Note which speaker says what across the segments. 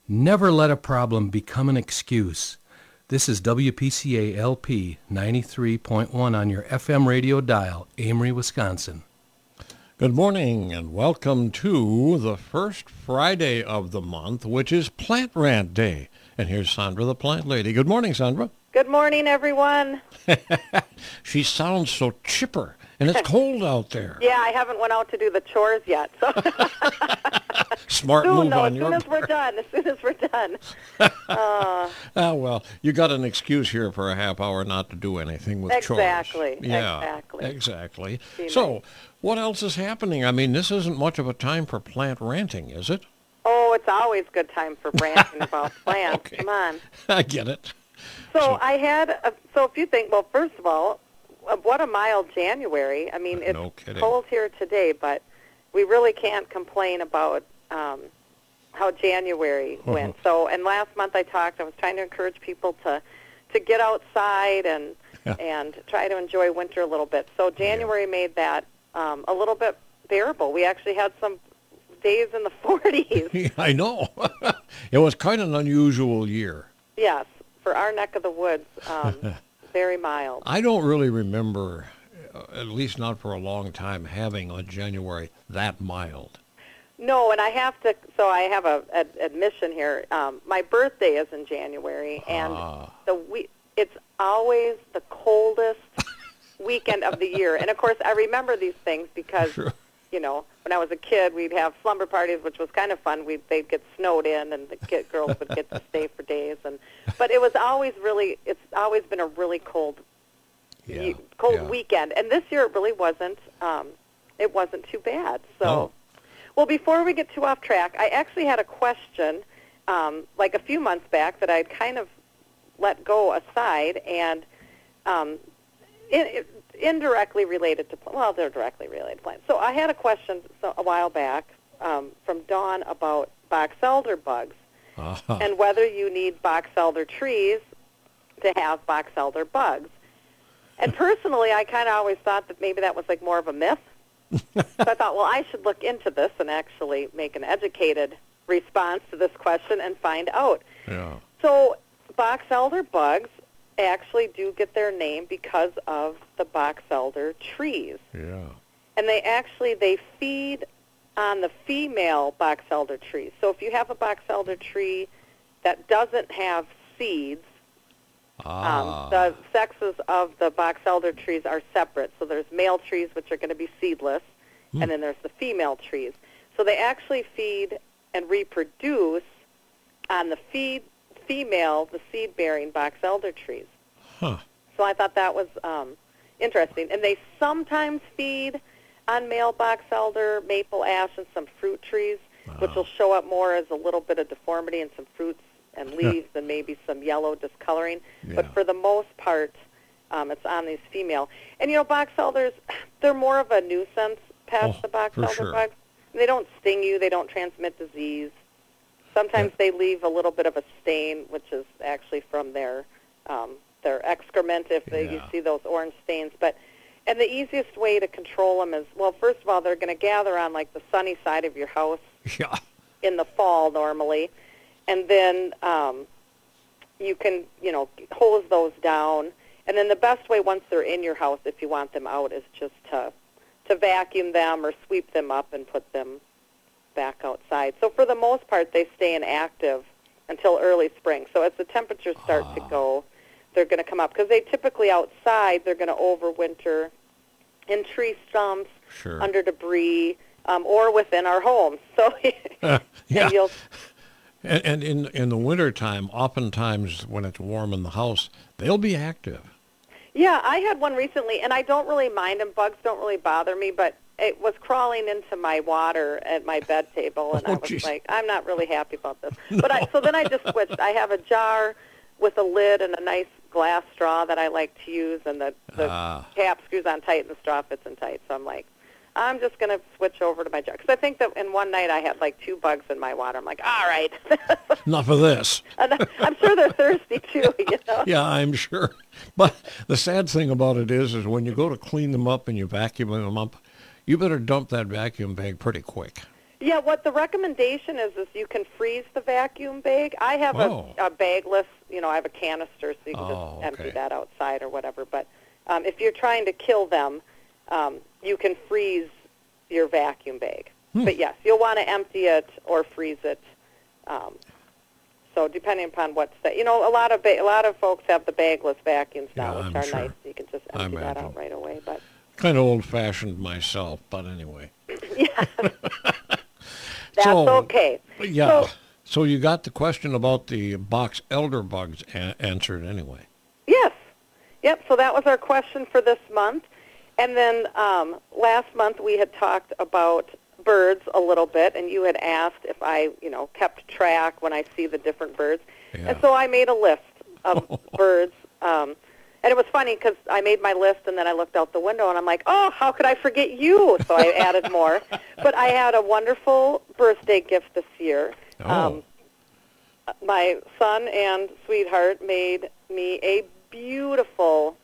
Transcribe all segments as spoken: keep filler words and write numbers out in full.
Speaker 1: Never let a problem become an excuse. This is W P C A L P ninety-three point one on your F M radio dial, Amory, Wisconsin.
Speaker 2: Good morning and welcome to the first Friday of the month, which is Plant Rant Day. And here's Sandra, the plant lady. Good morning, Sandra.
Speaker 3: Good morning, everyone.
Speaker 2: She sounds so chipper, and it's cold out there.
Speaker 3: Yeah, I haven't went out to do the chores yet. So
Speaker 2: Smart
Speaker 3: soon,
Speaker 2: move
Speaker 3: though,
Speaker 2: on
Speaker 3: as
Speaker 2: your
Speaker 3: soon as we're
Speaker 2: part.
Speaker 3: done, as soon as we're done. Uh,
Speaker 2: Ah, well, you got an excuse here for a half hour not to do anything with
Speaker 3: Exactly,
Speaker 2: chores. Yeah,
Speaker 3: exactly.
Speaker 2: exactly.
Speaker 3: Be
Speaker 2: So,
Speaker 3: nice.
Speaker 2: what else is happening? I mean, this isn't much of a time for plant ranting, is it?
Speaker 3: oh, it's always good time for ranting about plants.
Speaker 2: Okay.
Speaker 3: Come on.
Speaker 2: I get it.
Speaker 3: So,
Speaker 2: So-
Speaker 3: I had, a, so if you think, well, first of all, uh, what a mild January. I mean, it's
Speaker 2: No kidding.
Speaker 3: cold here today, but we really can't complain about um, how January
Speaker 2: Uh-huh.
Speaker 3: went. So, and last month I talked, I was trying to encourage people to, to get outside and
Speaker 2: Yeah.
Speaker 3: and try to enjoy winter a little bit. So January made that um, a little bit bearable. We actually had some days in the forties.
Speaker 2: I know. It was quite an unusual year.
Speaker 3: Yes, for our neck of the woods, um, very mild.
Speaker 2: I don't really remember, uh, at least not for a long time, having a January that mild.
Speaker 3: No, and I have to. So I have a, a admission here. Um, my birthday is in January, and
Speaker 2: Ah.
Speaker 3: the we, it's always the coldest weekend of the year. And of course, I remember these things because
Speaker 2: Sure.
Speaker 3: you know, when I was a kid, we'd have slumber parties, which was kind of fun. We'd they'd get snowed in, and the kid, girls would get to stay for days. And but it was always really. It's always been a really cold,
Speaker 2: Yeah,
Speaker 3: ye- cold
Speaker 2: yeah.
Speaker 3: weekend. And this year it really wasn't. Um, it wasn't too bad. So.
Speaker 2: Oh.
Speaker 3: Well, before we get too off track, I actually had a question, um, like a few months back, that I'd kind of let go aside, and um, in, in, indirectly related to, well, they're directly related to plants. So I had a question so, a while back um, from Dawn about box elder bugs
Speaker 2: Uh-huh.
Speaker 3: and whether you need box elder trees to have box elder bugs. And personally, I kind of always thought that maybe that was like more of a myth. So I thought, well, I should look into this and actually make an educated response to this question and find out.
Speaker 2: Yeah.
Speaker 3: So box elder bugs actually do get their name because of the box elder trees.
Speaker 2: Yeah.
Speaker 3: And they actually, they feed on the female box elder trees. So if you have a box elder tree that doesn't have seeds,
Speaker 2: Ah.
Speaker 3: um, the sexes of the box elder trees are separate. So there's male trees, which are going to be seedless,
Speaker 2: Hmm.
Speaker 3: and then there's the female trees. So they actually feed and reproduce on the feed, female, the seed-bearing box elder trees.
Speaker 2: Huh.
Speaker 3: So I thought that was um, interesting. And they sometimes feed on male box elder, maple ash, and some fruit trees, which
Speaker 2: Wow.
Speaker 3: will show up more as a little bit of deformity and some fruits and leaves and maybe some yellow discoloring. But
Speaker 2: Yeah.
Speaker 3: for the most part, um, it's on these female. And, you know, box elders, they're more of a nuisance pest,
Speaker 2: Oh,
Speaker 3: the box
Speaker 2: for
Speaker 3: elder
Speaker 2: sure.
Speaker 3: bugs. They don't sting you. They don't transmit disease. Sometimes
Speaker 2: Yeah.
Speaker 3: they leave a little bit of a stain, which is actually from their um, their excrement, if they, you
Speaker 2: Yeah.
Speaker 3: see those orange stains. But and the easiest way to control them is, well, first of all, they're going to gather on, like, the sunny side of your house
Speaker 2: Yeah.
Speaker 3: in the fall normally. And then um, you can, you know, hose those down. And then the best way once they're in your house, if you want them out, is just to to vacuum them or sweep them up and put them back outside. So for the most part, they stay inactive until early spring. So as the temperatures start to
Speaker 2: Ah.
Speaker 3: go, they're going to come up. Because they typically outside, they're going to overwinter in tree stumps,
Speaker 2: Sure.
Speaker 3: under debris, um, or within our homes. So
Speaker 2: Uh, yeah.
Speaker 3: and you'll
Speaker 2: And, and in in the wintertime, oftentimes when it's warm in the house, they'll be active.
Speaker 3: Yeah, I had one recently, and I don't really mind them. Bugs don't really bother me, but it was crawling into my water at my bed table, and
Speaker 2: Oh,
Speaker 3: I was
Speaker 2: geez.
Speaker 3: like, I'm not really happy about this. But I, so then I just switched. I have a jar with a lid and a nice glass straw that I like to use, and the, the
Speaker 2: Ah.
Speaker 3: cap screws on tight and the straw fits in tight. So I'm like, I'm just going to switch over to my jar. Because I think that in one night I had like two bugs in my water. I'm like, all right.
Speaker 2: Enough of this.
Speaker 3: And I'm sure they're thirsty too, you know.
Speaker 2: Yeah, I'm sure. But the sad thing about it is, is when you go to clean them up and you vacuum them up, you better dump that vacuum bag pretty quick.
Speaker 3: Yeah, what the recommendation is is you can freeze the vacuum bag. I have
Speaker 2: Oh.
Speaker 3: a, a bagless, you know, I have a canister, so you can
Speaker 2: Oh,
Speaker 3: just empty
Speaker 2: okay.
Speaker 3: that outside or whatever. But um, if you're trying to kill them, um, you can freeze your vacuum bag.
Speaker 2: Hmm.
Speaker 3: But yes, you'll want to empty it or freeze it. Um, so depending upon what's that, you know, a lot of ba- a lot of folks have the bagless vacuums now,
Speaker 2: Yeah,
Speaker 3: which
Speaker 2: I'm
Speaker 3: are
Speaker 2: sure.
Speaker 3: nice. You can just
Speaker 2: I
Speaker 3: empty that
Speaker 2: imagine.
Speaker 3: out right away. But
Speaker 2: Kind of old-fashioned myself, but anyway.
Speaker 3: yeah, that's
Speaker 2: So-
Speaker 3: okay.
Speaker 2: Yeah.
Speaker 3: So-
Speaker 2: So you got the question about the box elder bugs a- answered anyway.
Speaker 3: Yes. Yep. So that was our question for this month. And then um, last month we had talked about birds a little bit, and you had asked if I, you know, kept track when I see the different birds.
Speaker 2: Yeah.
Speaker 3: And so I made a list of birds. Um, and it was funny because I made my list, and then I looked out the window, and I'm like, oh, how could I forget you? So I added more. But I had a wonderful birthday gift this year.
Speaker 2: Oh.
Speaker 3: My son and sweetheart made me a beautiful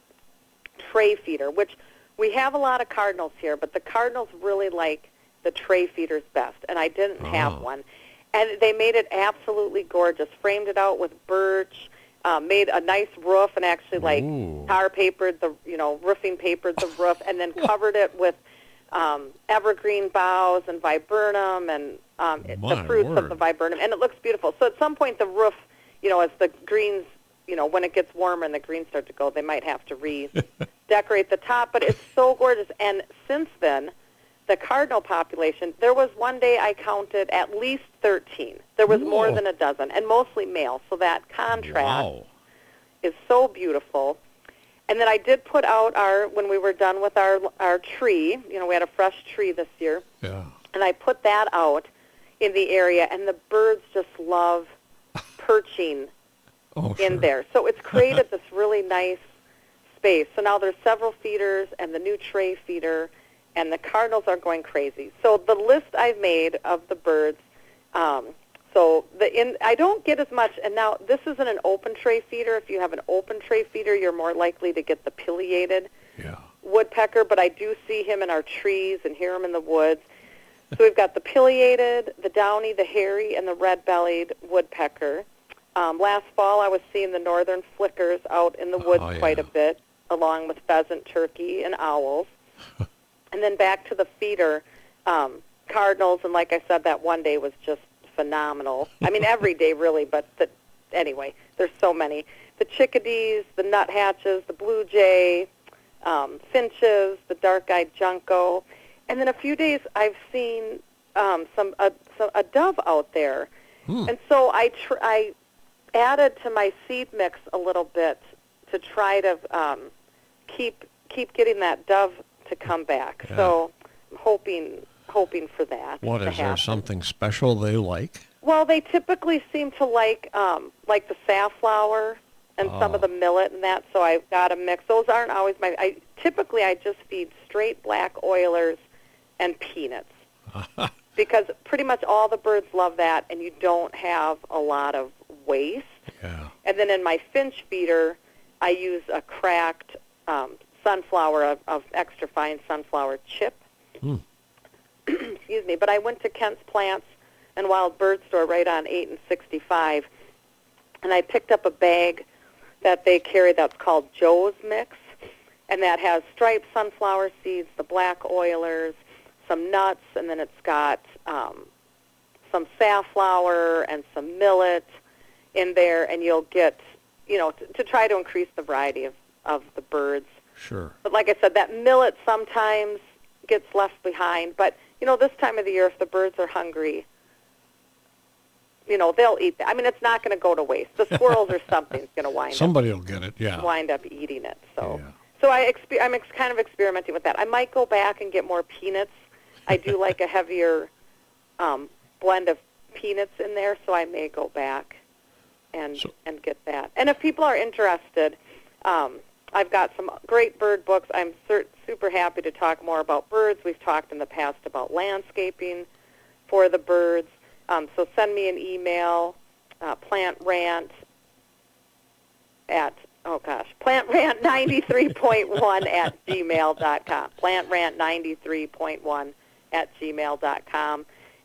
Speaker 3: tray feeder, which we have a lot of cardinals here, but the cardinals really like the tray feeders best, and I didn't have
Speaker 2: Oh.
Speaker 3: one. And they made it absolutely gorgeous, framed it out with birch, um, made a nice roof, and actually like
Speaker 2: Ooh.
Speaker 3: tar papered the, you know, roofing papered the roof, and then covered it with um, evergreen boughs and viburnum and um, it- the
Speaker 2: My
Speaker 3: fruits
Speaker 2: word.
Speaker 3: of the viburnum, and it looks beautiful. So at some point the roof, you know, as the greens, you know, when it gets warmer and the greens start to go, they might have to redecorate the top, but it's so gorgeous. And since then, the cardinal population, there was one day I counted at least thirteen. There was more
Speaker 2: Whoa.
Speaker 3: than a dozen, and mostly male, so that contrast
Speaker 2: Wow.
Speaker 3: is so beautiful. And then I did put out our, when we were done with our our tree, you know, we had a fresh tree this year,
Speaker 2: Yeah.
Speaker 3: and I put that out in the area, and the birds just love perching
Speaker 2: Oh,
Speaker 3: in
Speaker 2: sure.
Speaker 3: there. So it's created this really nice space. So now there's several feeders and the new tray feeder, and the cardinals are going crazy. So the list I've made of the birds, um, so the in I don't get as much, and now this isn't an open tray feeder. If you have an open tray feeder, you're more likely to get the pileated
Speaker 2: Yeah.
Speaker 3: woodpecker, but I do see him in our trees and hear him in the woods. So we've got the pileated, the downy, the hairy, and the red-bellied woodpecker. Um, last fall, I was seeing the northern flickers out in the woods
Speaker 2: Oh, yeah.
Speaker 3: quite a bit, along with pheasant, turkey, and owls. And then back to the feeder, um, cardinals, and like I said, that one day was just phenomenal. I mean, every day really, but the, anyway, there's so many. The chickadees, the nuthatches, the blue jay, um, finches, the dark-eyed junco, and then a few days I've seen um, some a, so a dove out there,
Speaker 2: Hmm.
Speaker 3: and so I tr- I added to my seed mix a little bit to try to um, keep keep getting that dove to come back.
Speaker 2: Yeah.
Speaker 3: So I'm hoping hoping for that.
Speaker 2: What,
Speaker 3: to
Speaker 2: is there
Speaker 3: happen.
Speaker 2: something special they like?
Speaker 3: Well, they typically seem to like um, like the safflower and some of
Speaker 2: Oh.
Speaker 3: the millet and that. So I've got a mix. Those aren't always my. I typically I just feed straight black oilers and peanuts because pretty much all the birds love that, and you don't have a lot of waste.
Speaker 2: Yeah.
Speaker 3: And then in my finch feeder, I use a cracked um, sunflower of, of extra fine sunflower chip.
Speaker 2: Hmm.
Speaker 3: Excuse me. But I went to Kent's Plants and Wild Bird Store right on eight and sixty-five, and I picked up a bag that they carry that's called Joe's Mix, and that has striped sunflower seeds, the black oilers, some nuts, and then it's got um, some safflower and some millet in there, and you'll get, you know, t- to try to increase the variety of, of the birds.
Speaker 2: Sure.
Speaker 3: But like I said, that millet sometimes gets left behind. But, you know, this time of the year, if the birds are hungry, you know, they'll eat that. I mean, it's not going to go to waste. The squirrels or something's going to wind up
Speaker 2: Somebody will get it, yeah.
Speaker 3: wind up eating it. So,
Speaker 2: Yeah.
Speaker 3: so I exper- I'm ex- kind of experimenting with that. I might go back and get more peanuts. I do like a heavier um, blend of peanuts in there, so I may go back and
Speaker 2: So-
Speaker 3: and get that. And if people are interested, um, I've got some great bird books. I'm sur- super happy to talk more about birds. We've talked in the past about landscaping for the birds. Um, so send me an email, uh, plant rant at, oh gosh, plantrant ninety-three point one at gmail dot com. plantrant ninety-three point one at gmail dot com.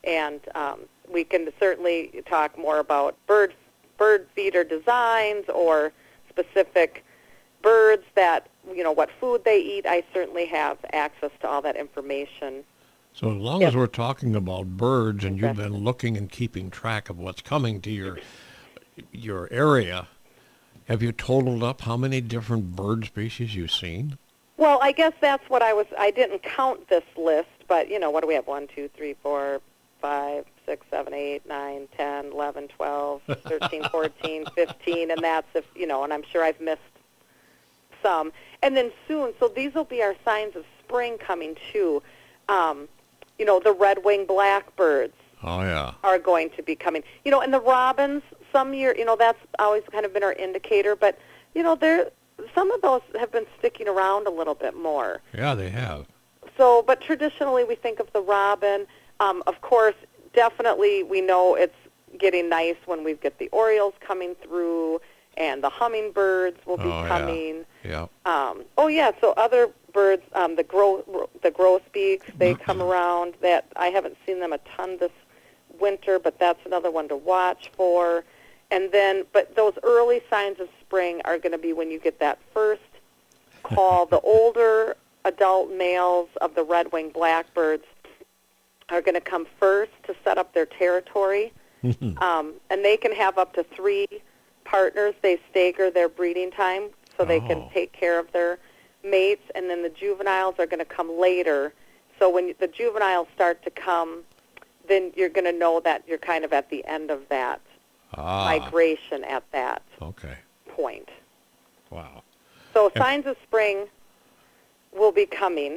Speaker 3: And um, we can certainly talk more about bird bird feeder designs or specific birds that, you know, what food they eat. I certainly have access to all that information.
Speaker 2: So as long
Speaker 3: Yep.
Speaker 2: as we're talking about birds and you've
Speaker 3: Exactly.
Speaker 2: been looking and keeping track of what's coming to your your area, have you totaled up how many different bird species you've seen?
Speaker 3: Well, I guess that's what I was, I didn't count this list, but, you know, what do we have? One, two, three, four, five, six, seven, eight, nine, ten, eleven, twelve, thirteen, fourteen, fifteen, and that's if, you know, and I'm sure I've missed some. And then soon, so these will be our signs of spring coming too. Um, you know, the red-winged blackbirds
Speaker 2: Oh, yeah.
Speaker 3: are going to be coming. You know, and the robins, some year, you know, that's always kind of been our indicator, but, you know, there, some of those have been sticking around a little bit more.
Speaker 2: Yeah, they have.
Speaker 3: So, but traditionally we think of the robin. Um, of course, definitely we know it's getting nice when we get the orioles coming through, and the hummingbirds will be
Speaker 2: Oh, yeah.
Speaker 3: coming.
Speaker 2: Yeah.
Speaker 3: Um, oh yeah, so other birds, um, the gro- the grosbeaks, they come around. That I haven't seen them a ton this winter, but that's another one to watch for. And then, but those early signs of spring are going to be when you get that first call. The older adult males of the red-winged blackbirds are going to come first to set up their territory, um, and they can have up to three partners. They stagger their breeding time so they can
Speaker 2: Oh.
Speaker 3: take care of their mates, and then the juveniles are going to come later. So when the juveniles start to come, then you're going to know that you're kind of at the end of that
Speaker 2: Ah,
Speaker 3: migration at that
Speaker 2: okay.
Speaker 3: point.
Speaker 2: Wow.
Speaker 3: So signs of spring will be coming.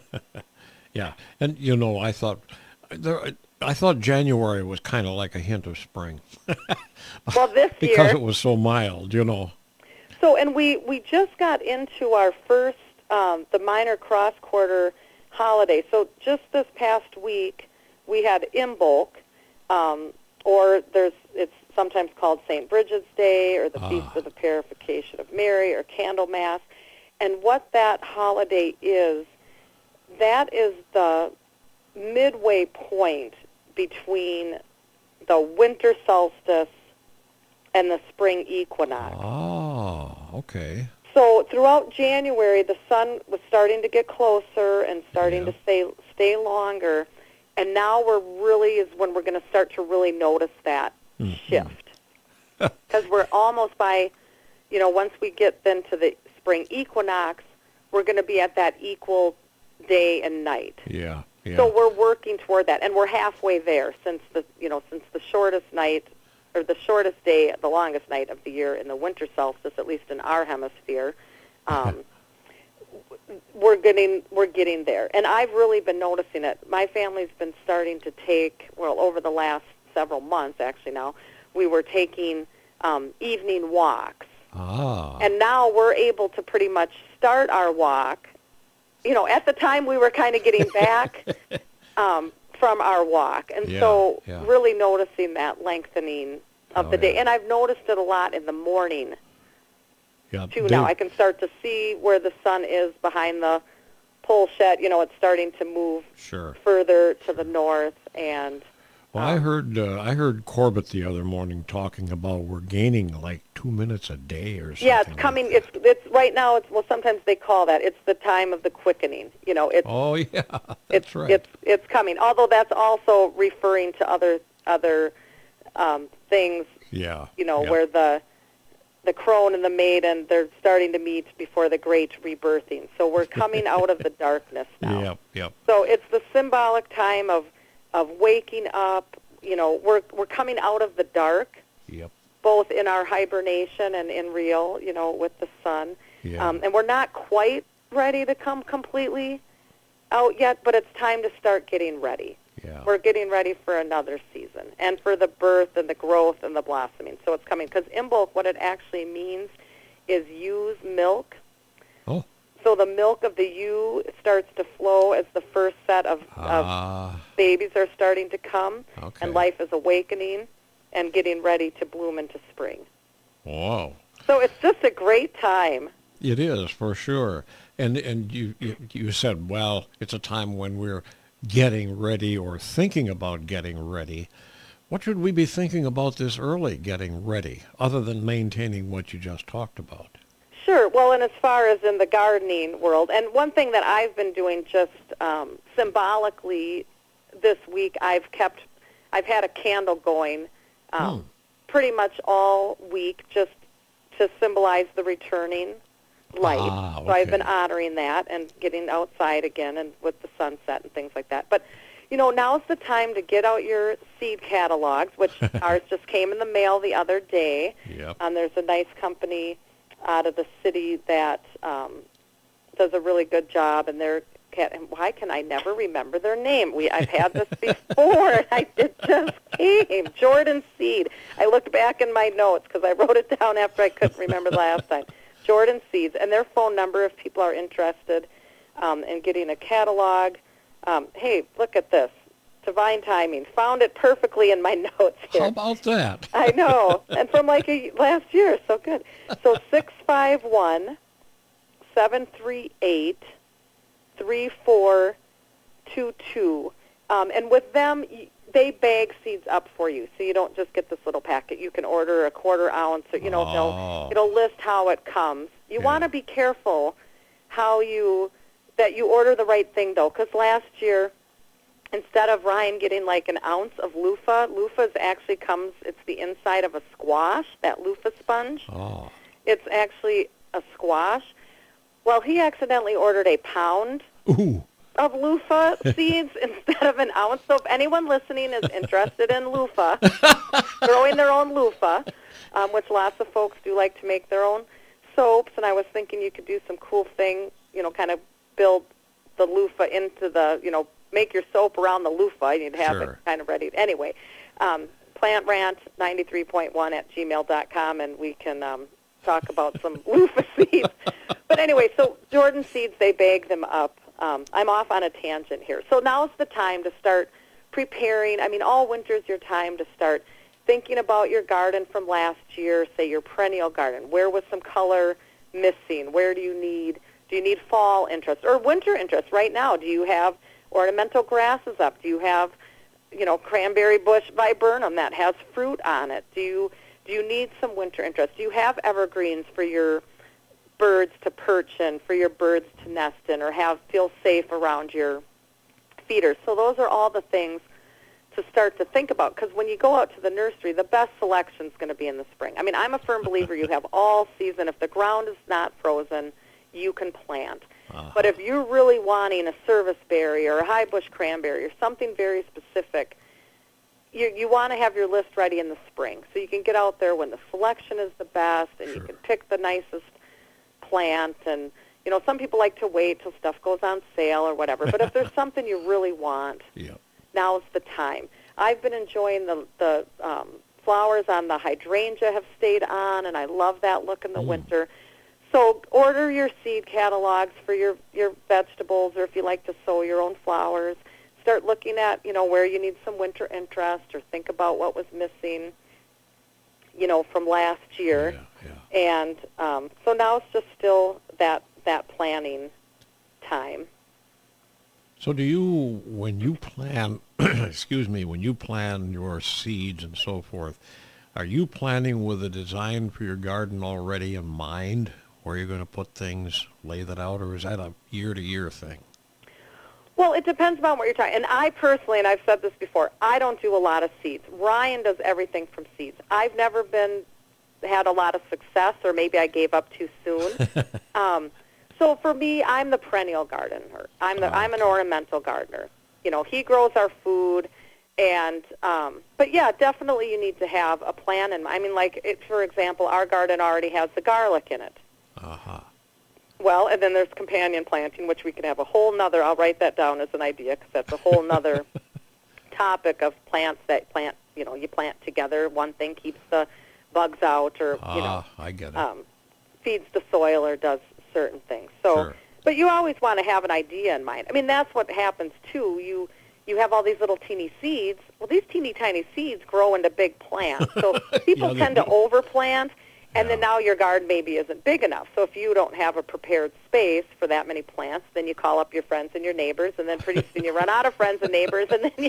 Speaker 2: Yeah, and you know, I thought there, I thought January was kind of like a hint of spring
Speaker 3: Well, this
Speaker 2: because
Speaker 3: year,
Speaker 2: it was so mild. You know.
Speaker 3: so and we we just got into our first um, the minor cross quarter holiday. So just this past week we had Imbolc, um, or there's it's sometimes called Saint Bridget's Day, or the Feast
Speaker 2: Ah.
Speaker 3: of the Purification of Mary, or Candlemas. And what that holiday is, that is the midway point between the winter solstice and the spring equinox.
Speaker 2: Oh, okay.
Speaker 3: So throughout January, the sun was starting to get closer and starting
Speaker 2: Yeah.
Speaker 3: to stay stay longer, and now we're really is when we're going to start to really notice that
Speaker 2: Mm-hmm.
Speaker 3: shift, because we're almost by, you know, once we get then to the spring equinox, we're going to be at that equal day and night.
Speaker 2: Yeah, yeah.
Speaker 3: So we're working toward that, and we're halfway there since the you know since the shortest night, or the shortest day, the longest night of the year in the winter solstice, at least in our hemisphere. Um, we're getting we're getting there, and I've really been noticing it. My family's been starting to take well over the last several months. Actually, now we were taking um, evening walks,
Speaker 2: ah,
Speaker 3: and now we're able to pretty much start our walk. You know, at the time we were kind of getting back um, from our walk, and
Speaker 2: Yeah,
Speaker 3: so
Speaker 2: yeah.
Speaker 3: really noticing that lengthening of
Speaker 2: Oh,
Speaker 3: the day.
Speaker 2: yeah.
Speaker 3: And I've noticed it a lot in the morning
Speaker 2: yeah.
Speaker 3: too.
Speaker 2: they-
Speaker 3: Now I can start to see where the sun is behind the pole shed. You know, it's starting to move
Speaker 2: Sure.
Speaker 3: further to the north, and
Speaker 2: Well, I
Speaker 3: um,
Speaker 2: heard uh, I heard Corbett the other morning talking about we're gaining like two minutes a day or something.
Speaker 3: yeah, it's
Speaker 2: like
Speaker 3: coming.
Speaker 2: that.
Speaker 3: It's it's right now. It's well, sometimes they call that. It's the time of the quickening. You know, it's
Speaker 2: Oh yeah, that's
Speaker 3: it's
Speaker 2: right.
Speaker 3: it's it's coming. Although that's also referring to other other um, things.
Speaker 2: yeah.
Speaker 3: You know,
Speaker 2: yeah.
Speaker 3: where the the crone and the maiden, they're starting to meet before the great rebirthing. So we're coming out of the darkness now.
Speaker 2: Yep, yep.
Speaker 3: So it's the symbolic time of of waking up. You know, we're we're coming out of the dark,
Speaker 2: Yep.
Speaker 3: both in our hibernation and in real. You know, with the sun,
Speaker 2: Yeah.
Speaker 3: um, and we're not quite ready to come completely out yet, but it's time to start getting ready.
Speaker 2: yeah.
Speaker 3: We're getting ready for another season, and for the birth and the growth and the blossoming. So it's coming, because Imbolc, what it actually means is ewe's milk.
Speaker 2: Oh.
Speaker 3: So the milk of the ewe starts to flow as the first set of, of
Speaker 2: Ah.
Speaker 3: babies are starting to come,
Speaker 2: Okay.
Speaker 3: and life is awakening and getting ready to bloom into spring.
Speaker 2: Whoa.
Speaker 3: So it's just a great time.
Speaker 2: It is for sure. And and you, you you said, well, it's a time when we're getting ready or thinking about getting ready, what should we be thinking about this early getting ready, other than maintaining what you just talked about?
Speaker 3: Sure. Well, and as far as in the gardening world, and one thing that I've been doing just um, symbolically this week, I've kept, I've had a candle going um,
Speaker 2: Hmm.
Speaker 3: pretty much all week just to symbolize the returning light.
Speaker 2: Ah,
Speaker 3: So I've
Speaker 2: okay.
Speaker 3: been honoring that and getting outside again and with the sunset and things like that. But, you know, now's the time to get out your seed catalogs, which ours just came in the mail the other day.
Speaker 2: Yep.
Speaker 3: Um, there's a nice company out of the city that um, does a really good job, and they're cat. And why can I never remember their name? We I've had this before, and I it just came. Jordan Seed. I looked back in my notes because I wrote it down after I couldn't remember the last time. Jordan Seeds, and their phone number if people are interested um, in getting a catalog. Um, hey, look at this. Divine timing. Found it perfectly in my notes here.
Speaker 2: How about that?
Speaker 3: I know. And from like a, last year, so good. So six five one, seven three eight, three four two two. Um, and with them, y- they bag seeds up for you, so you don't just get this little packet. You can order a quarter ounce, or, you know,
Speaker 2: Oh.
Speaker 3: they'll, it'll list how it comes. You
Speaker 2: Yeah.
Speaker 3: want to be careful how you, that you order the right thing, though, because last year, instead of Ryan getting like an ounce of loofah, loofahs actually comes, it's the inside of a squash, that loofah sponge.
Speaker 2: Oh.
Speaker 3: It's actually a squash. Well, he accidentally ordered a pound
Speaker 2: Ooh.
Speaker 3: of loofah seeds instead of an ounce. So if anyone listening is interested in loofah, growing their own loofah, um, which lots of folks do like to make their own soaps, and I was thinking you could do some cool thing, you know, kind of build the loofah into the, you know, make your soap around the loofah, and you'd have
Speaker 2: Sure.
Speaker 3: it kind of ready. Anyway, um, plant rant ninety-three point one at gmail dot com, and we can um, talk about some loofah seeds. But anyway, so Jordan Seeds, they bag them up. Um, I'm off on a tangent here. So now's the time to start preparing. I mean, all winter's your time to start thinking about your garden from last year, say your perennial garden. Where was some color missing? Where do you need, do you need fall interest or winter interest right now? Do you have ornamental grasses up? Do you have, you know, cranberry bush viburnum that has fruit on it? Do you do you need some winter interest? Do you have evergreens for your birds to perch in, for your birds to nest in, or have feel safe around your feeders? So those are all the things to start to think about, because when you go out to the nursery, the best selection is going to be in the spring. I mean, I'm a firm believer you have all season. If the ground is not frozen, you can plant.
Speaker 2: Uh-huh.
Speaker 3: But if you're really wanting a service berry or a high bush cranberry or something very specific, you you want to have your list ready in the spring, so you can get out there when the selection is the best, and
Speaker 2: Sure.
Speaker 3: you can pick the nicest plant. And you know, some people like to wait till stuff goes on sale or whatever. But if there's something you really want,
Speaker 2: Yeah.
Speaker 3: now's the time. I've been enjoying the the um, flowers on the hydrangea have stayed on, and I love that look in the
Speaker 2: Mm.
Speaker 3: winter. So order your seed catalogs for your, your vegetables, or if you like to sow your own flowers. Start looking at, you know, where you need some winter interest, or think about what was missing, you know, from last year.
Speaker 2: Yeah, yeah.
Speaker 3: And um, so now it's just still that, that planning time.
Speaker 2: So do you, when you plan, excuse me, when you plan your seeds and so forth, are you planning with a design for your garden already in mind, where you're going to put things, lay that out, or is that a year-to-year thing?
Speaker 3: Well, it depends upon what you're talking. And I personally, and I've said this before, I don't do a lot of seeds. Ryan does everything from seeds. I've never been had a lot of success, or maybe I gave up too soon. um, so for me, I'm the perennial gardener. I'm the I'm an ornamental gardener. You know, he grows our food, and um, but yeah, definitely you need to have a plan. And I mean, like it, for example, our garden already has the garlic in it.
Speaker 2: Uh-huh.
Speaker 3: Well, and then there's companion planting, which we can have a whole nother, I'll write that down as an idea, because that's a whole nother topic of plants that plant, you know, you plant together. One thing keeps the bugs out, or, you know,
Speaker 2: Ah, I get it.
Speaker 3: um, feeds the soil or does certain things. So,
Speaker 2: Sure.
Speaker 3: but you always want to have an idea in mind. I mean, that's what happens, too. You you have all these little teeny seeds. Well, these teeny tiny seeds grow into big plants. So people
Speaker 2: Yeah, they
Speaker 3: tend to
Speaker 2: do.
Speaker 3: overplant, And then
Speaker 2: Yeah.
Speaker 3: now your garden maybe isn't big enough. So if you don't have a prepared space for that many plants, then you call up your friends and your neighbors, and then pretty soon you run out of friends and neighbors, and then you...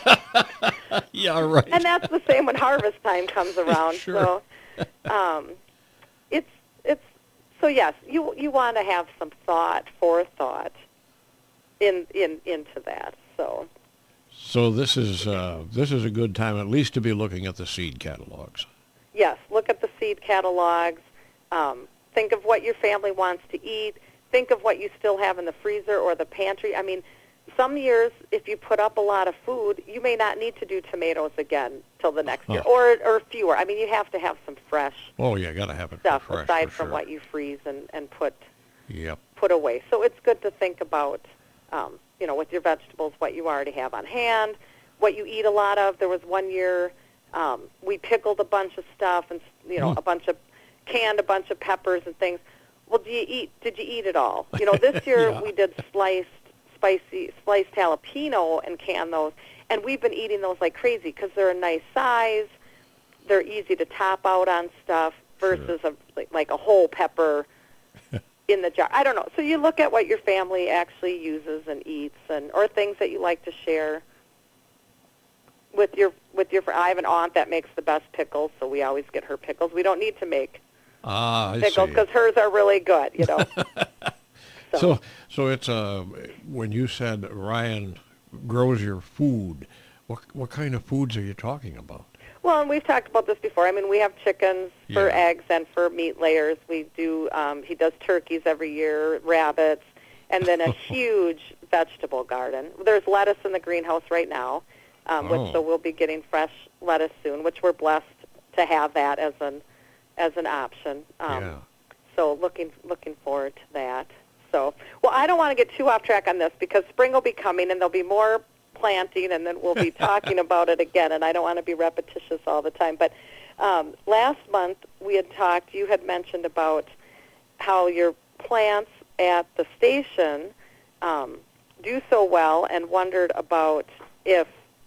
Speaker 2: Yeah, right.
Speaker 3: And that's the same when harvest time comes around.
Speaker 2: Sure.
Speaker 3: So um, it's it's so yes, you you want to have some thought, forethought in in into that. So
Speaker 2: So this is uh, this is a good time at least to be looking at the seed catalogs.
Speaker 3: yes, look at the seed catalogs. Um, think of what your family wants to eat. Think of what you still have in the freezer or the pantry. I mean, some years, if you put up a lot of food, you may not need to do tomatoes again till the next year,
Speaker 2: Huh.
Speaker 3: or or fewer. I mean, you have to have some fresh
Speaker 2: Oh, yeah, got to have it
Speaker 3: stuff
Speaker 2: fresh,
Speaker 3: aside
Speaker 2: for
Speaker 3: from
Speaker 2: sure.
Speaker 3: what you freeze and, and put
Speaker 2: Yep.
Speaker 3: put away. So it's good to think about, um, you know, with your vegetables, what you already have on hand, what you eat a lot of. There was one year um, we pickled a bunch of stuff and, you know,
Speaker 2: Hmm.
Speaker 3: a bunch of, canned a bunch of peppers and things. Well, do you eat, did you eat it all? You know, this year
Speaker 2: Yeah.
Speaker 3: we did sliced, spicy, sliced jalapeno and canned those. And we've been eating those like crazy because they're a nice size. They're easy to top out on stuff versus a, like, like a whole pepper in the jar. I don't know. So you look at what your family actually uses and eats, and or things that you like to share with your with your. fr- I have an aunt that makes the best pickles, so we always get her pickles. We don't need to make
Speaker 2: Ah, I
Speaker 3: pickles
Speaker 2: see.
Speaker 3: because hers are really good. You know.
Speaker 2: So, so it's uh, when you said Ryan grows your food, what what kind of foods are you talking about?
Speaker 3: Well, and we've talked about this before. I mean, we have chickens for
Speaker 2: Yeah.
Speaker 3: eggs and for meat layers. We do. Um, he does turkeys every year, rabbits, and then a huge vegetable garden. There's lettuce in the greenhouse right now, um,
Speaker 2: Oh.
Speaker 3: which so we'll be getting fresh lettuce soon, which we're blessed to have that as an as an option. Um,
Speaker 2: Yeah.
Speaker 3: So looking looking forward to that. So, well, I don't want to get too off track on this because spring will be coming and there'll be more planting, and then we'll be talking about it again, and I don't want to be repetitious all the time. But um, last month we had talked, you had mentioned about how your plants at the station um, do so well, and wondered about if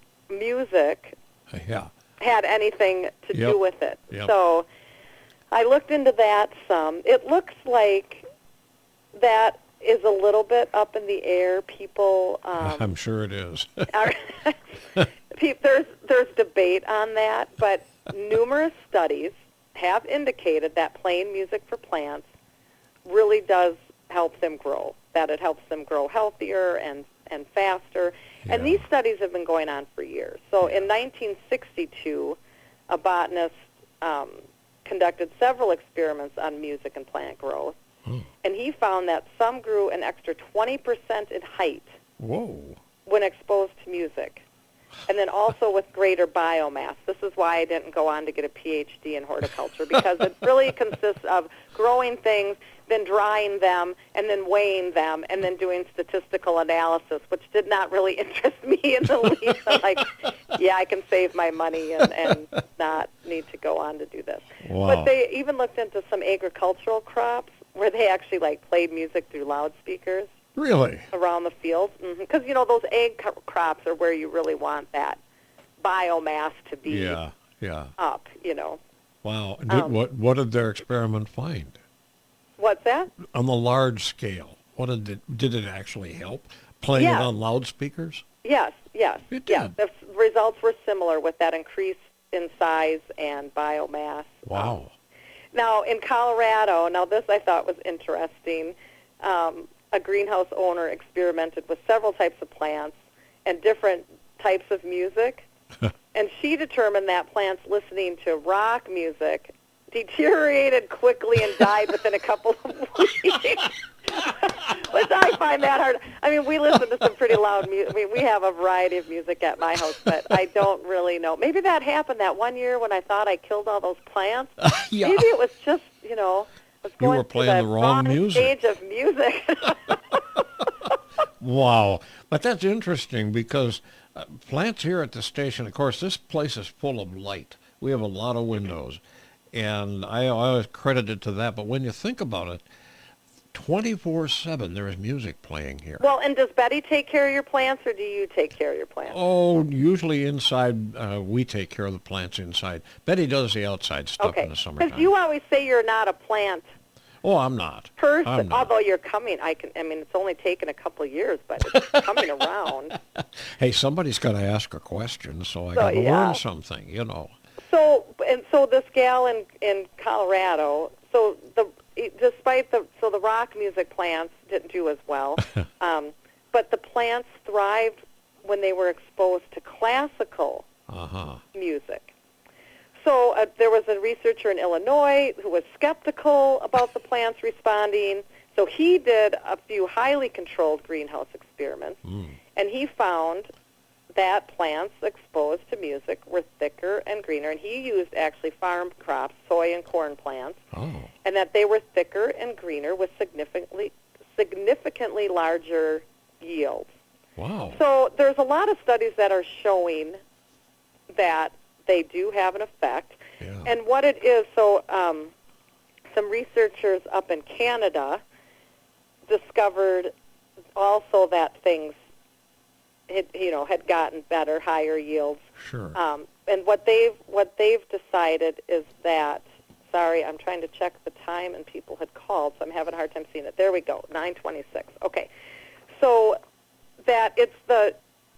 Speaker 3: music
Speaker 2: Yeah.
Speaker 3: had anything to
Speaker 2: Yep.
Speaker 3: do with it.
Speaker 2: Yep.
Speaker 3: So I looked into that some. It looks like that is a little bit up in the air. People um,
Speaker 2: I'm sure it is.
Speaker 3: are, pe- there's there's debate on that, but numerous studies have indicated that playing music for plants really does help them grow. That it helps them grow healthier and and faster. And
Speaker 2: Yeah.
Speaker 3: these studies have been going on for years. So in nineteen sixty-two, a botanist um, conducted several experiments on music and plant growth,
Speaker 2: Hmm.
Speaker 3: and he found that some grew an extra twenty percent in height
Speaker 2: Whoa.
Speaker 3: when exposed to music, and then also with greater biomass. This is why I didn't go on to get a P H D in horticulture, because it really consists of growing things, then drying them, and then weighing them, and then doing statistical analysis, which did not really interest me in the least. I'm like, yeah, I can save my money and, and not need to go on to do this.
Speaker 2: Wow.
Speaker 3: But they even looked into some agricultural crops where they actually like played music through loudspeakers
Speaker 2: Really?
Speaker 3: around the fields, because you know those egg co- crops are where you really want that biomass to be
Speaker 2: Yeah. Yeah.
Speaker 3: up. You know,
Speaker 2: Wow. Did,
Speaker 3: Um,
Speaker 2: what what did their experiment find
Speaker 3: what's that?
Speaker 2: on the large scale? What did it did it actually help playing
Speaker 3: Yeah.
Speaker 2: it on loudspeakers?
Speaker 3: Yes, yes,
Speaker 2: It
Speaker 3: yes.
Speaker 2: did.
Speaker 3: The f- results were similar with that increase in size and biomass.
Speaker 2: Wow.
Speaker 3: Now in Colorado, now this I thought was interesting. Um, a greenhouse owner experimented with several types of plants and different types of music. And she determined that plants listening to rock music deteriorated quickly and died within a couple of weeks. Which I find that hard. I mean, we listen to some pretty loud music. I mean, we have a variety of music at my house, but I don't really know. Maybe that happened that one year when I thought I killed all those plants.
Speaker 2: Yeah.
Speaker 3: Maybe it was just, you know, I was
Speaker 2: You
Speaker 3: going
Speaker 2: were
Speaker 3: through
Speaker 2: playing the wrong music.
Speaker 3: stage of music.
Speaker 2: Wow. But that's interesting because uh, plants here at the station, of course, this place is full of light. We have a lot of windows. And I, I always credit it to that. But when you think about it, twenty-four seven, there is music playing here.
Speaker 3: Well, and does Betty take care of your plants, or do you take care of your plants?
Speaker 2: Oh, usually inside, uh, we take care of the plants inside. Betty does the outside stuff
Speaker 3: Okay,
Speaker 2: in the summertime.
Speaker 3: because you always say you're not a plant
Speaker 2: Oh, I'm not.
Speaker 3: person,
Speaker 2: I'm not.
Speaker 3: although you're coming. I can. I mean, it's only taken a couple of years, but it's coming around.
Speaker 2: Hey, somebody's got to ask a question, so I
Speaker 3: So,
Speaker 2: got to
Speaker 3: yeah.
Speaker 2: learn something, you know.
Speaker 3: So, and so this gal in in Colorado. So the despite the so the rock music plants didn't do as well, um, but the plants thrived when they were exposed to classical
Speaker 2: Uh-huh.
Speaker 3: music. So uh, there was a researcher in Illinois who was skeptical about the plants responding. So he did a few highly controlled greenhouse experiments,
Speaker 2: Mm.
Speaker 3: and he found that plants exposed to music were thicker and greener. And he used actually farm crops, soy and corn plants,
Speaker 2: Oh.
Speaker 3: and that they were thicker and greener with significantly significantly larger yields.
Speaker 2: Wow.
Speaker 3: So there's a lot of studies that are showing that they do have an effect.
Speaker 2: Yeah.
Speaker 3: And what it is, so um, some researchers up in Canada discovered also that things had, you know, had gotten better, higher yields.
Speaker 2: Sure.
Speaker 3: Um, and what they've what they've decided is that, sorry, I'm trying to check the time, and people had called, so I'm having a hard time seeing it. There we go, nine twenty-six. Okay, so that it's the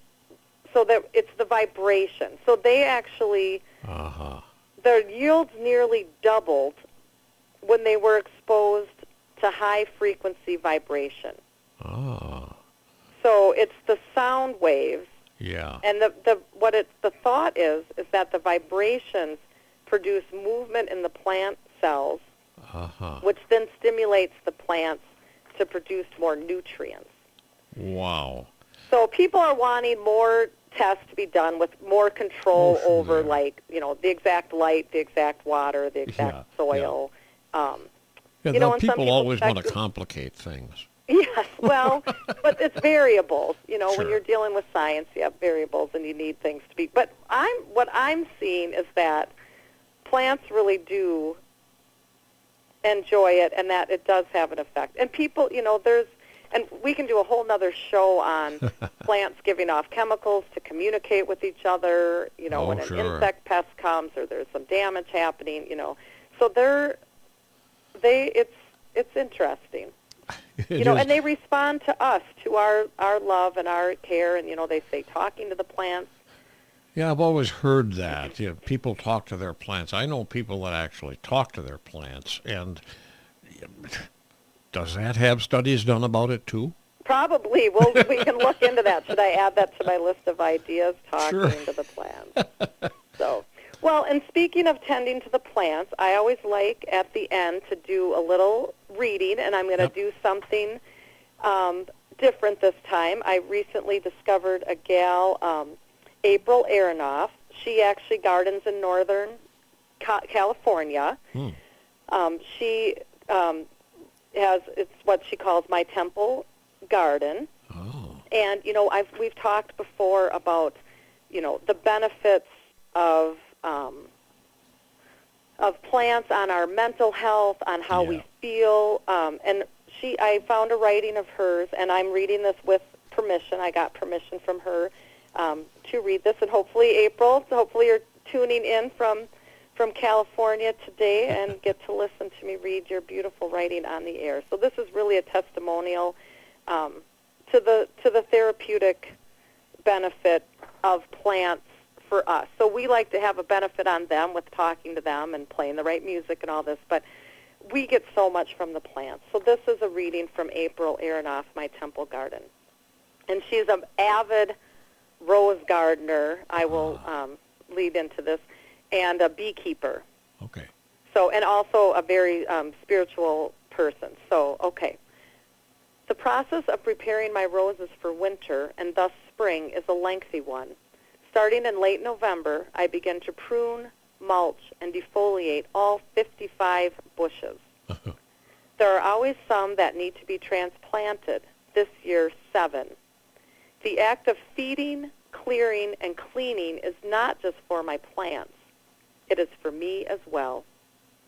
Speaker 3: so that it's the vibration. So they actually
Speaker 2: Uh-huh.
Speaker 3: their yields nearly doubled when they were exposed to high frequency vibration.
Speaker 2: Ah.
Speaker 3: So it's the sound waves.
Speaker 2: Yeah.
Speaker 3: And the, the what it the thought is is that the vibrations produce movement in the plant cells,
Speaker 2: Uh-huh.
Speaker 3: which then stimulates the plants to produce more nutrients.
Speaker 2: Wow.
Speaker 3: So people are wanting more tests to be done with more control
Speaker 2: Oh, sure
Speaker 3: over,
Speaker 2: they are.
Speaker 3: like, you know, the exact light, the exact water, the exact
Speaker 2: Yeah,
Speaker 3: soil. Um,
Speaker 2: Yeah,
Speaker 3: You know,
Speaker 2: though
Speaker 3: and some
Speaker 2: people
Speaker 3: people
Speaker 2: always want to
Speaker 3: expect-
Speaker 2: complicate things.
Speaker 3: Yes, well, but it's variables. You know, when
Speaker 2: Sure.
Speaker 3: you're dealing with science, you have variables, and you need things to be. But I'm what I'm seeing is that plants really do enjoy it, and that it does have an effect. And people, you know, there's, and we can do a whole nother show on plants giving off chemicals to communicate with each other. You know,
Speaker 2: Oh,
Speaker 3: when an
Speaker 2: sure.
Speaker 3: insect pest comes or there's some damage happening. You know, so they're they it's it's interesting.
Speaker 2: It
Speaker 3: You know,
Speaker 2: is-
Speaker 3: and they respond to us, to our, our love and our care, and, you know, they say talking to the plants.
Speaker 2: Yeah, I've always heard that. You know, people talk to their plants. I know people that actually talk to their plants. And does that have studies done about it too?
Speaker 3: Probably. Well, we can look into that. Should I add that to my list of ideas, talking
Speaker 2: Sure.
Speaker 3: to the plants? So, well, and speaking of tending to the plants, I always like at the end to do a little reading, and I'm going to
Speaker 2: Yep.
Speaker 3: do something um, different this time. I recently discovered a gal, um, April Aronoff. She actually gardens in Northern Ca- California.
Speaker 2: Hmm.
Speaker 3: Um, she um, has, it's what she calls My Temple Garden.
Speaker 2: Oh.
Speaker 3: And, you know, I've we've talked before about, you know, the benefits of um, of plants on our mental health, on how
Speaker 2: Yeah.
Speaker 3: we feel. Um, and she, I found a writing of hers, and I'm reading this with permission. I got permission from her um, to read this, and hopefully, April, so hopefully you're tuning in from from California today and get to listen to me read your beautiful writing on the air. So this is really a testimonial um, to the to the therapeutic benefit of plants for us. So we like to have a benefit on them with talking to them and playing the right music and all this, but we get so much from the plants. So this is a reading from April Aronoff, My Temple Garden. And she's an avid rose gardener. I will um, lead into this, and a beekeeper.
Speaker 2: Okay.
Speaker 3: So, and also a very um, spiritual person. So, okay. The process of preparing my roses for winter and thus spring is a lengthy one. Starting in late November, I begin to prune, mulch, and defoliate all fifty-five bushes. There are always some that need to be transplanted, this year seven. The act of feeding, clearing, and cleaning is not just for my plants. It is for me as well.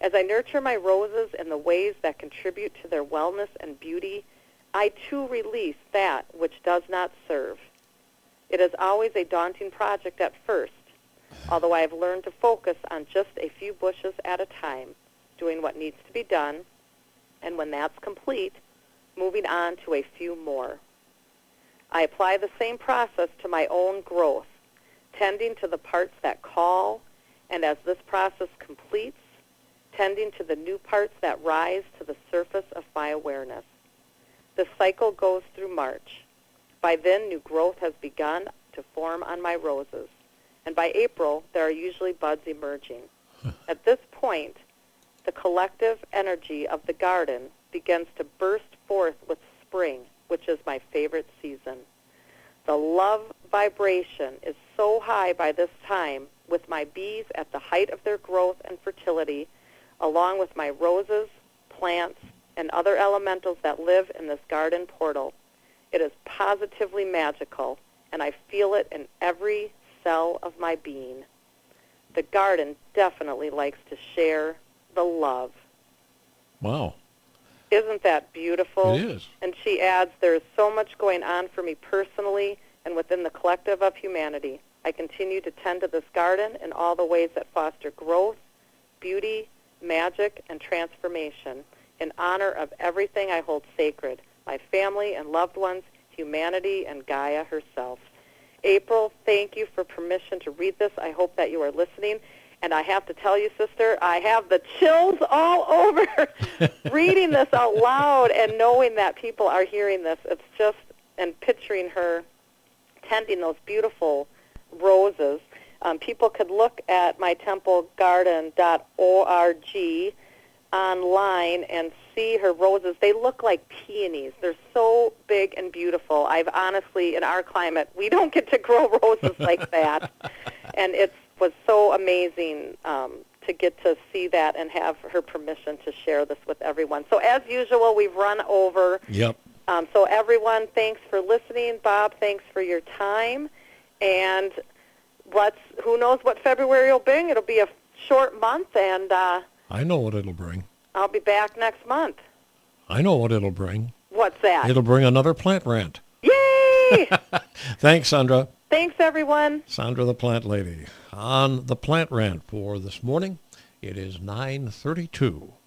Speaker 3: As I nurture my roses in the ways that contribute to their wellness and beauty, I too release that which does not serve. It is always a daunting project at first, although I have learned to focus on just a few bushes at a time, doing what needs to be done, and when that's complete, moving on to a few more. I apply the same process to my own growth, tending to the parts that call, and as this process completes, tending to the new parts that rise to the surface of my awareness. The cycle goes through March. By then, new growth has begun to form on my roses, and by April, there are usually buds emerging. At this point, the collective energy of the garden begins to burst forth with spring, which is my favorite season. The love vibration is so high by this time, with my bees at the height of their growth and fertility, along with my roses, plants, and other elementals that live in this garden portal. It is positively magical, and I feel it in every cell of my being. The garden definitely likes to share the love.
Speaker 2: Wow.
Speaker 3: Isn't that beautiful?
Speaker 2: It is.
Speaker 3: And she adds, there is so much going on for me personally and within the collective of humanity. I continue to tend to this garden in all the ways that foster growth, beauty, magic, and transformation in honor of everything I hold sacred, my family and loved ones, humanity, and Gaia herself. April, thank you for permission to read this. I hope that you are listening. And I have to tell you, sister, I have the chills all over reading this out loud and knowing that people are hearing this. It's just, and picturing her tending those beautiful roses. Um, people could look at my temple garden dot org online and see her roses. They look like peonies. They're so big and beautiful. I've honestly, in our climate, we don't get to grow roses like that. And it was so amazing um, to get to see that and have her permission to share this with everyone. So as usual, we've run over.
Speaker 2: Yep.
Speaker 3: Um, so everyone, thanks for listening. Bob, thanks for your time. And let's, who knows what February will bring. It'll be a short month, and uh,
Speaker 2: I know what it'll bring.
Speaker 3: I'll be back next month.
Speaker 2: I know what it'll bring.
Speaker 3: What's that?
Speaker 2: It'll bring another plant rant.
Speaker 3: Yay!
Speaker 2: Thanks, Sandra.
Speaker 3: Thanks, everyone.
Speaker 2: Sandra the Plant Lady. On the Plant Rant for this morning, it is nine thirty-two.